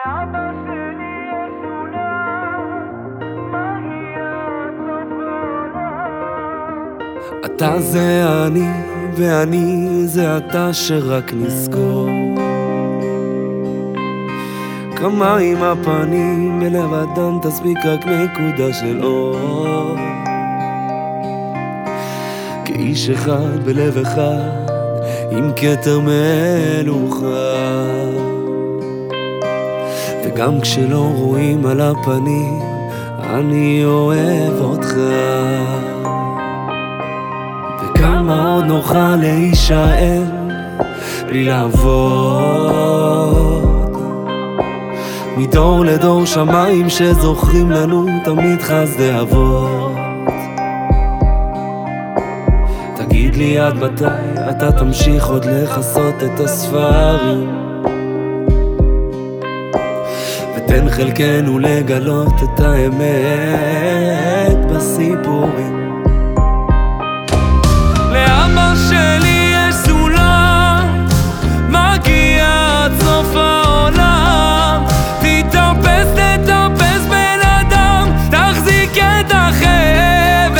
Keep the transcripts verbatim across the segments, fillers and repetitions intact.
לאבא שלי יש אולם, מגיע סוף העולם. אתה זה אני ואני זה אתה, שרק נזכור כמה עם הפנים בלב אדם תספיק רק נקודה של אור, כאיש אחד בלב אחד עם כתר מלוכה, וגם כשלא רואים על הפנים אני אוהב אותך. וכמה עוד נוכל להישאר בלי לעבוד, מדור לדור שמיים שזוכרים לנו תמיד חסדי אבות. תגיד לי עד מתי אתה תמשיך עוד לחסות את הספרים, ותן חלקנו לגלות את האמת בסיפורים. לאבא שלי יש סולם, מגיע עד סוף העולם. תתאפס, תתאפס בן אדם, תחזיק את החבל.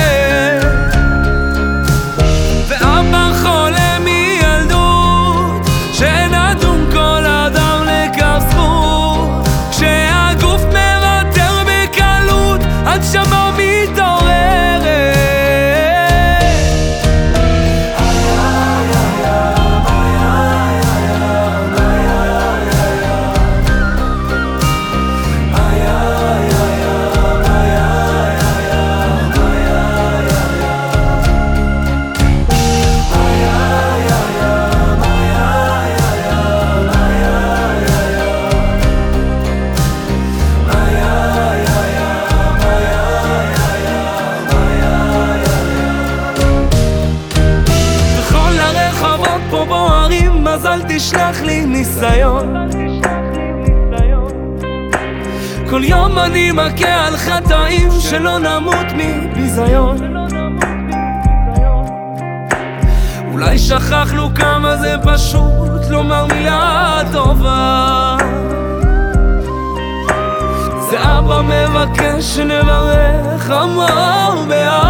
ואבא חולם מילדות, שנדום כל אדם לכף זכות, כשהגוף מוותר בקלות, הנשמה מתעוררת. פה בוערים, אז אל תשלח לי ניסיון. כל יום אני מכה על חטאים, שלא נמות מביזיון. אולי שכחנו כמה זה פשוט לומר מילה טובה. זה אבא מבקש שנברך, אמר באהבה.